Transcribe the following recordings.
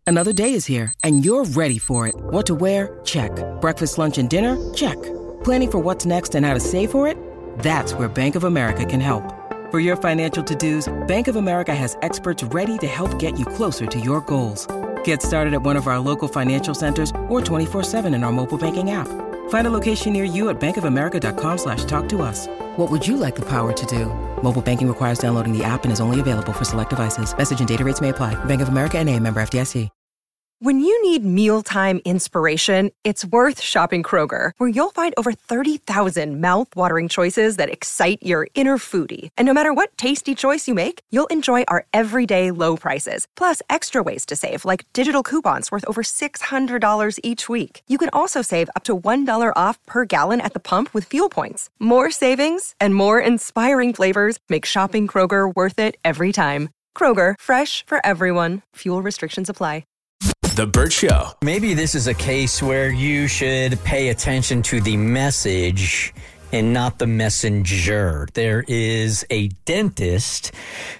Another day is here, and you're ready for it. What to wear? Check. Breakfast, lunch, and dinner? Check. Planning for what's next and how to save for it? That's where Bank of America can help. For your financial to-dos, Bank of America has experts ready to help get you closer to your goals. Get started at one of our local financial centers or 24/7 in our mobile banking app. Find a location near you at bankofamerica.com/talktous. What would you like the power to do? Mobile banking requires downloading the app and is only available for select devices. Message and data rates may apply. Bank of America N.A., member FDIC. When you need mealtime inspiration, it's worth shopping Kroger, where you'll find over 30,000 mouth-watering choices that excite your inner foodie. And no matter what tasty choice you make, you'll enjoy our everyday low prices, plus extra ways to save, like digital coupons worth over $600 each week. You can also save up to $1 off per gallon at the pump with fuel points. More savings and more inspiring flavors make shopping Kroger worth it every time. Kroger, fresh for everyone. Fuel restrictions apply. The Bert Show. Maybe this is a case where you should pay attention to the message and not the messenger. There is a dentist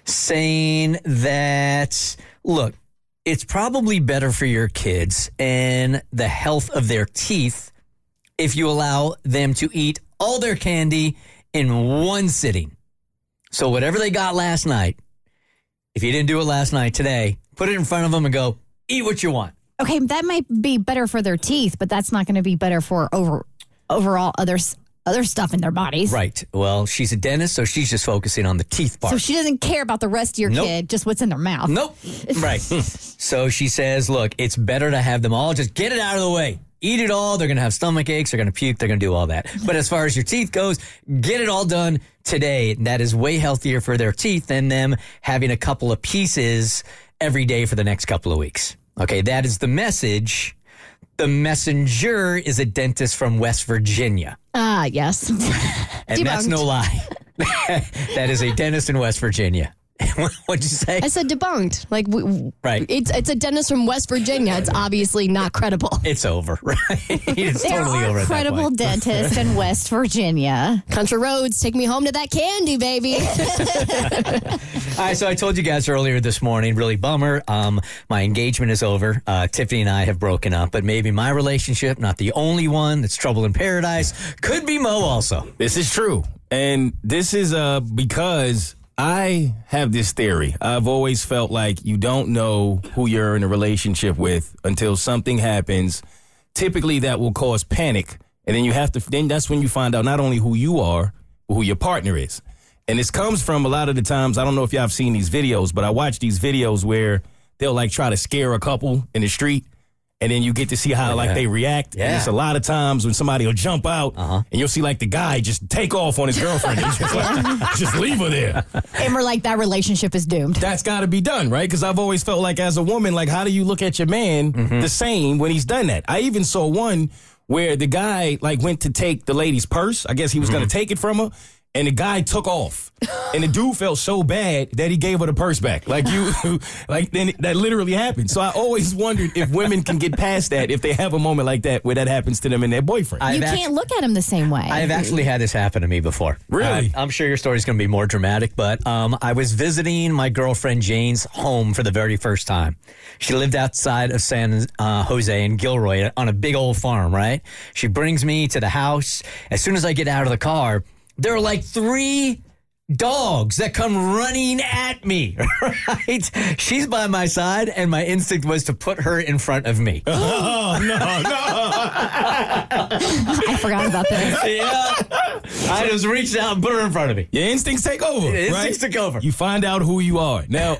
saying that, look, it's probably better for your kids and the health of their teeth if you allow them to eat all their candy in one sitting. So whatever they got last night, if you didn't do it last night, today, put it in front of them and go, eat what you want. Okay, that might be better for their teeth, but that's not going to be better for overall other stuff in their bodies. Right. Well, she's a dentist, so she's just focusing on the teeth part. So she doesn't care about the rest of your kid, just what's in their mouth. Nope. Right. So she says, look, it's better to have them all. Just get it out of the way. Eat it all. They're going to have stomach aches. They're going to puke. They're going to do all that. But as far as your teeth goes, get it all done today. That is way healthier for their teeth than them having a couple of pieces every day for the next couple of weeks. Okay, that is the message. The messenger is a dentist from West Virginia. Ah, yes. And that's no lie. That is a dentist in West Virginia. What'd you say? I said debunked. Like, right. It's a dentist from West Virginia. It's obviously not credible. It's over, right? It's there totally over. There are credible dentists in West Virginia. Country roads, take me home to that candy, baby. All right, so I told you guys earlier this morning, really bummer. My engagement is over. Tiffany and I have broken up, but maybe my relationship, not the only one that's trouble in paradise, could be Mo also. This is true. And this is because I have this theory. I've always felt like you don't know who you're in a relationship with until something happens. Typically, that will cause panic. And then that's when you find out not only who you are, but who your partner is. And this comes from a lot of the times, I don't know if y'all have seen these videos, but I watch these videos where they'll like try to scare a couple in the street. And then you get to see how like they react. Yeah. And it's a lot of times when somebody will jump out and you'll see like the guy just take off on his girlfriend and just leave her there. And we're like, that relationship is doomed. That's got to be done, right? Because I've always felt like as a woman, like how do you look at your man the same when he's done that? I even saw one where the guy like went to take the lady's purse. I guess he was going to take it from her. And the guy took off. And the dude felt so bad that he gave her the purse back. Like then that literally happened. So I always wondered if women can get past that if they have a moment like that where that happens to them and their boyfriend. You can't look at him the same way. I've actually had this happen to me before. Really? I'm sure your story's going to be more dramatic, but I was visiting my girlfriend Jane's home for the very first time. She lived outside of San Jose in Gilroy on a big old farm, right? She brings me to the house. As soon as I get out of the car, there are like 3 dogs that come running at me, right? She's by my side, and my instinct was to put her in front of me. Oh, no. I forgot about this. Yeah. I just reached out and put her in front of me. Your instincts take over, right? Instincts took over. You find out who you are. Now,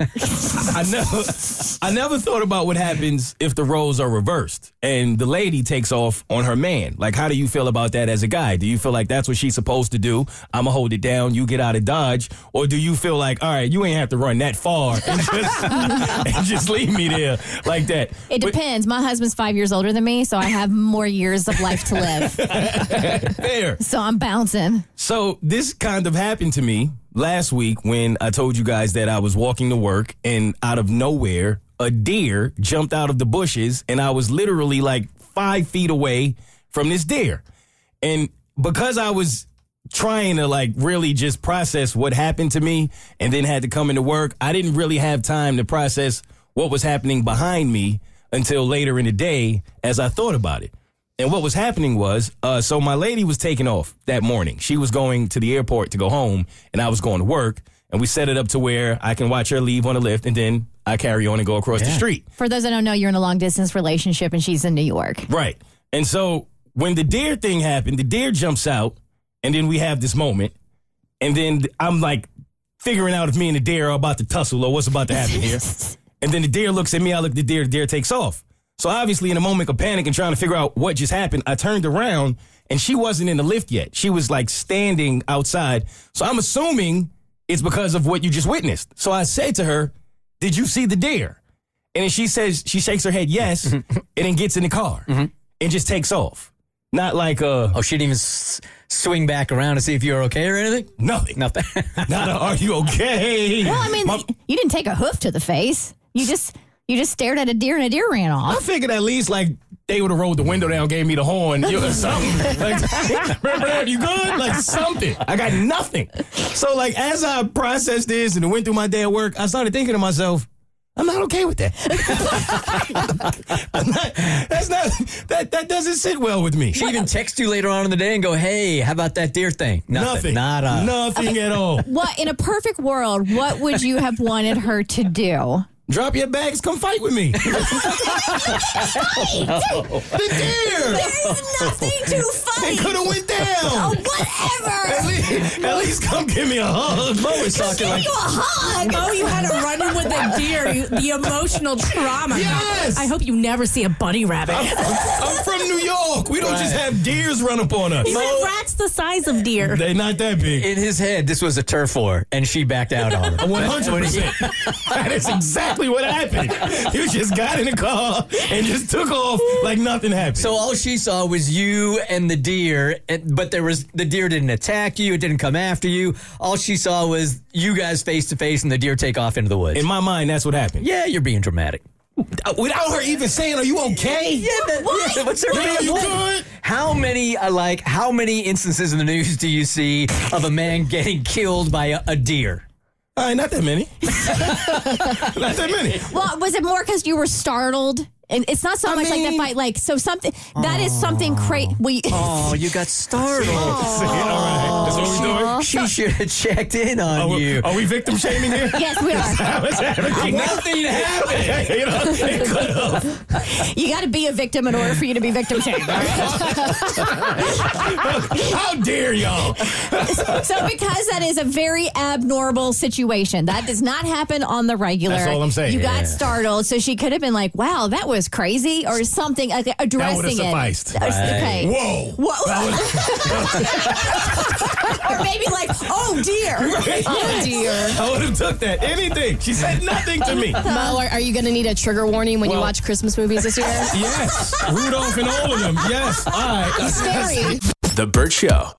I never thought about what happens if the roles are reversed and the lady takes off on her man. Like, how do you feel about that as a guy? Do you feel like that's what she's supposed to do? I'm going to hold it down. You get out of Dodge. Or do you feel like, all right, you ain't have to run that far and just leave me there like that? It depends. My husband's 5 years older than me, so I have more years of life to live. Fair. So I'm bouncing. So this kind of happened to me last week when I told you guys that I was walking to work and out of nowhere, a deer jumped out of the bushes and I was literally like 5 feet away from this deer. And because I was trying to like really just process what happened to me and then had to come into work, I didn't really have time to process what was happening behind me until later in the day as I thought about it. And what was happening was, so my lady was taking off that morning. She was going to the airport to go home, and I was going to work. And we set it up to where I can watch her leave on the lift, and then I carry on and go across the street. For those that don't know, you're in a long-distance relationship, and she's in New York. Right. And so when the deer thing happened, the deer jumps out, and then we have this moment. And then I'm like figuring out if me and the deer are about to tussle or what's about to happen here. And then the deer looks at me, I look at the deer takes off. So obviously in a moment of panic and trying to figure out what just happened, I turned around and she wasn't in the lift yet. She was like standing outside. So I'm assuming it's because of what you just witnessed. So I said to her, did you see the deer? And then she says, she shakes her head yes, and then gets in the car and just takes off. Not like Oh, she didn't even swing back around to see if you were okay or anything? Nothing. Nothing. Not a, are you okay? Well, I mean, you didn't take a hoof to the face. You just stared at a deer and a deer ran off. I figured at least like they would have rolled the window down, gave me the horn, or something. Like, remember that? You good? Like something. I got nothing. So like as I processed this and went through my day at work, I started thinking to myself, I'm not okay with that. That doesn't sit well with me. She even text you later on in the day and go, hey, how about that deer thing? Nothing. Nothing at all. What, in a perfect world, what would you have wanted her to do? Drop your bags, come fight with me. The deer. There's nothing to fight. It could have went down. Oh, whatever. At least come give me a hug. Mo is talking like you a hug. Oh, you had to run in with a deer. The emotional trauma. Yes. I hope you never see a bunny rabbit. I'm from New York. We don't just have deers run up on us. Even rats the size of deer. They're not that big. In his head, this was a turf war, and she backed out on him. 100%. That is exactly what happened. You just got in the car and just took off like nothing happened. So all she saw was you and the deer, but the deer didn't attack you. It didn't come after you. All she saw was you guys face to face and the deer take off into the woods. In my mind, that's what happened. Yeah, you're being dramatic. Without her even saying, are you okay? Yeah, what's her Are you good? How many instances in the news do you see of a man getting killed by a deer? Not that many. Not that many. Well, was it more because you were startled? And it's not so much like the fight, like, so something, that is something crazy. Oh, you got startled. All right. That's what we're doing? She should have checked in on you. Are we victim shaming here? Yes, we are. Nothing happened. It could have. You got to be a victim in order for you to be victim shamed. How dare y'all? So because that is a very abnormal situation, that does not happen on the regular. That's all I'm saying. You got startled, so she could have been like, wow, that was crazy, or something, like addressing that would have sufficed. it. Okay. Whoa. Or maybe like, oh dear. Right. Oh dear. I would have took that. Anything. She said nothing to me. Mo, are you going to need a trigger warning when you watch Christmas movies this year? Yes. Rudolph and all of them. Yes. All right. Scary. The Burt Show.